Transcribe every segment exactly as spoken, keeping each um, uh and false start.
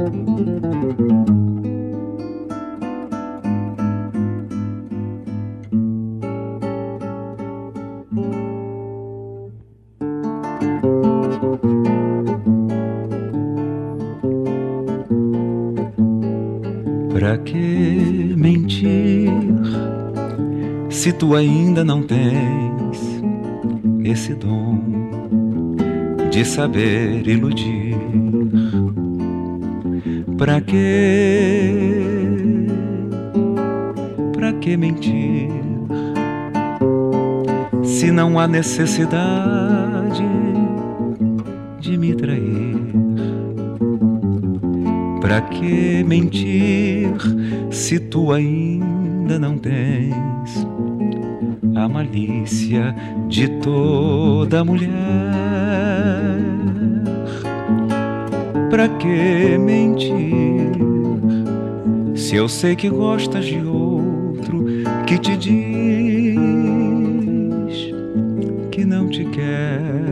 Pra que mentir se tu ainda não tens esse dom de saber iludir? Pra que, pra que mentir se não há necessidade de me trair? Pra que mentir se tu ainda não tens a malícia de toda mulher? Pra que mentir se eu sei que gostas de outro que te diz que não te quer?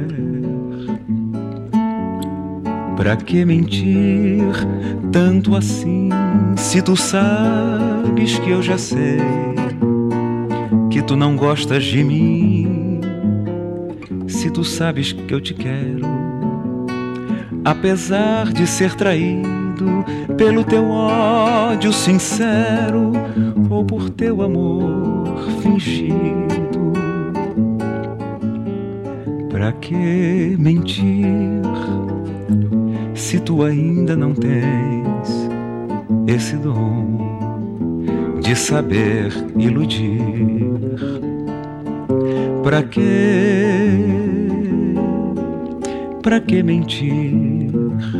Pra que mentir tanto assim se tu sabes que eu já sei que tu não gostas de mim? Se tu sabes que eu te quero, apesar de ser traído pelo teu ódio sincero ou por teu amor fingido. Pra que mentir se tu ainda não tens esse dom de saber iludir? Pra que, pra que mentir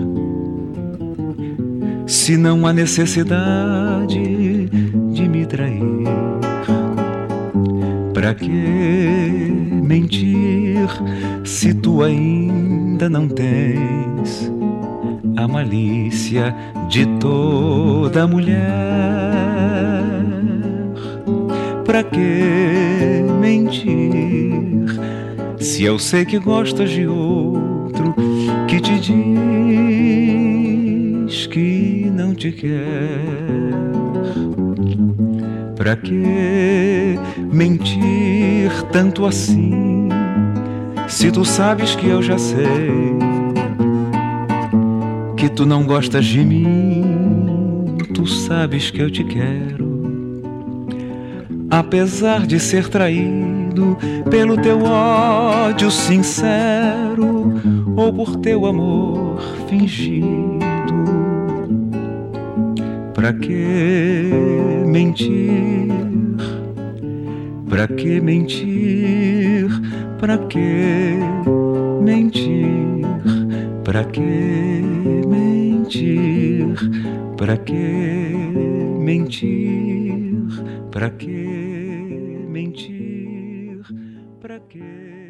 se não há necessidade de me trair? Pra que mentir se tu ainda não tens a malícia de toda mulher? Pra que mentir se eu sei que gostas de outro que te diz que não te quer? Pra que mentir tanto assim se tu sabes que eu já sei que tu não gostas de mim? Tu sabes que eu te quero, apesar de ser traído pelo teu ódio sincero ou por teu amor fingido. Pra que mentir? Pra que mentir? Pra que mentir? Pra que mentir? Pra que mentir? Pra que mentir? Pra que